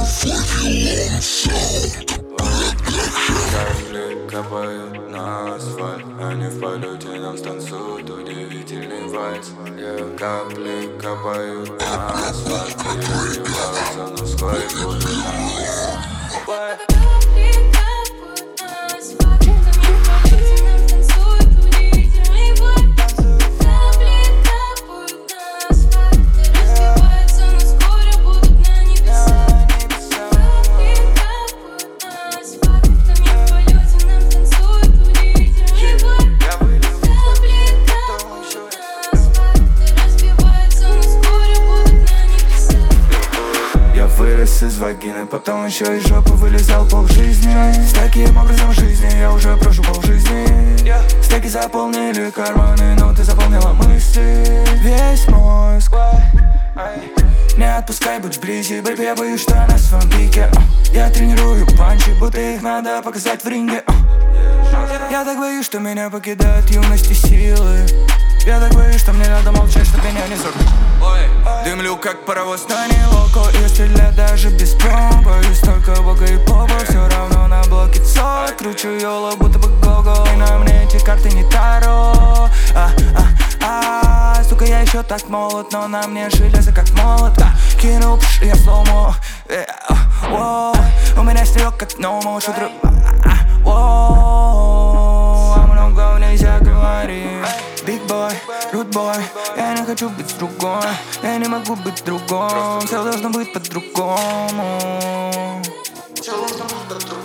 Капли капают на асфальт, они в полете нам станцуют удивительный вальс. Капли капают на асфальт, и разбиваются, но вскоре будут нас. Вырос из вагины, потом еще из жопы вылезал полжизни. С таким образом жизни я уже прожил полжизни. Стеки заполнили карманы, но ты заполнила мысли. Весь мозг. Не отпускай, будь вблизи, бэйби, я боюсь, что я на своем пике. Я тренирую панчи, будто их надо показать в ринге. Я так боюсь, что меня покидают юность и силы. Я так боюсь, что мне надо молчать, чтоб меня не зрут. Дымлю как паровоз, но не локо. И стрелять даже без пром. Боюсь только бога и попа. Все равно на блоке цой. Кручу йоло, будто бы го-го. И на мне эти карты не таро. Сука, я еще так молод, но на мне железо как молот. Кинул пш, я слому. У меня стрелок как номо. Шутру. А много нельзя говорить. Big boy, rude boy, я не хочу быть другой. Я не могу быть другом. Все должно быть по-другому. Все должно быть по-другому.